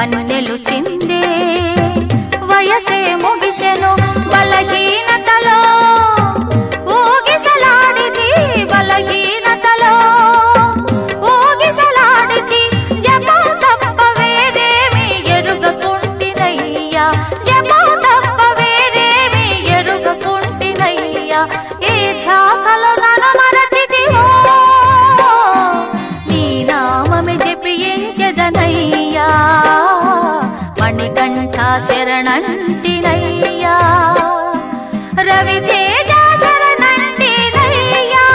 వన్నెలు చిందే వయసే ముగిసెను బలహీనతలో ఊగిసలాడిది బలహీనతలో ఊగిసలాడిది జపం తప్ప వేరేమి ఎరుగకుంటినయ్యా జపం తప్ప వేరేమి ఎరుగకుంటినయ్యా ఏ ధ్యాసలో నన్ను మరచితివో నీ నామమే జపించెదనయ్యా మణికంఠ శరణంటినయ్యా రవితేజ శరణంటినయ్యా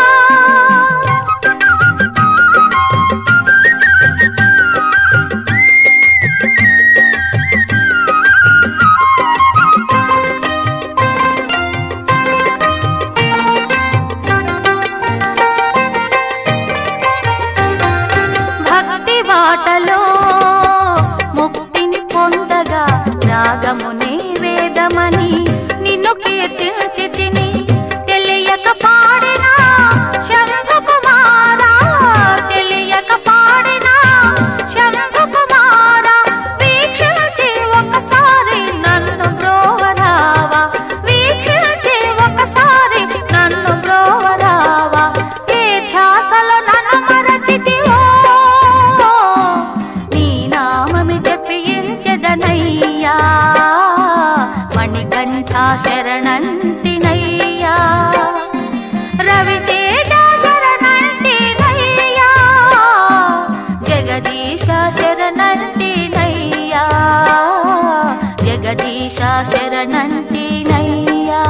భక్తి బాటలో ముక్తిని పొందగా రాగమునే వేదమని నిన్ను కీర్తించితిని తెలియక పాడినా శంభు కుమారా తెలియక పాడినా శంభు కుమారా వీక్షించి ఒకసారి నన్ను బ్రోవరావా వీక్షించి ఒకసారి నన్ను బ్రోవరావా ఏ ధ్యాసలో నన్ను మరచితివో నీ నామమి జపించెదనయ్యా మణికంఠ శరణంటినయ్యా రవితేజ శరణంటినయ్యా జగదీశ శరణంటినయ్యా జగదీశ శరణంటినయ్యా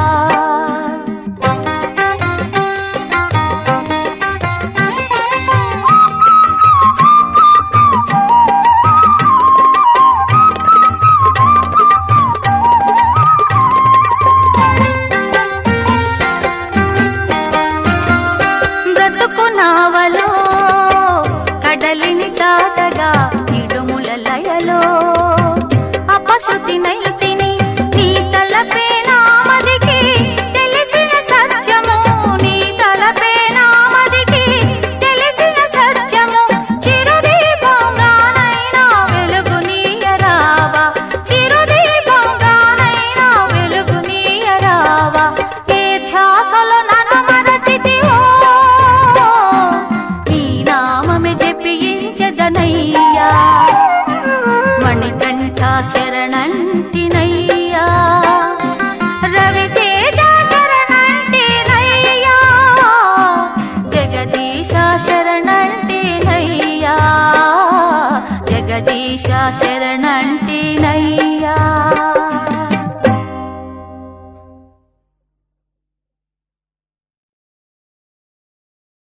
బ్రతుకునావలో కడలిని దాటగా ఇడుముల లయలో అపశృతి నైతిని నీ తలపే నామదికి తెలిసిన సత్యము నీ తలపే నామదికి తెలిసిన సత్యము చిరుదీపంగానైనా వెలుగు నీయరావా చిరుదీపంగానైనా వెలుగు నీయరావా ఏ ధ్యాసలో నన్ను మరచితివో నీ నామమే జపించెదనయ్యా మణికంఠ శరణంటినయ్యా రవితేజ శరణంటినయ్యా జగదీశ శరణంటినయ్యా జగదీశ శరణంటినయ్యా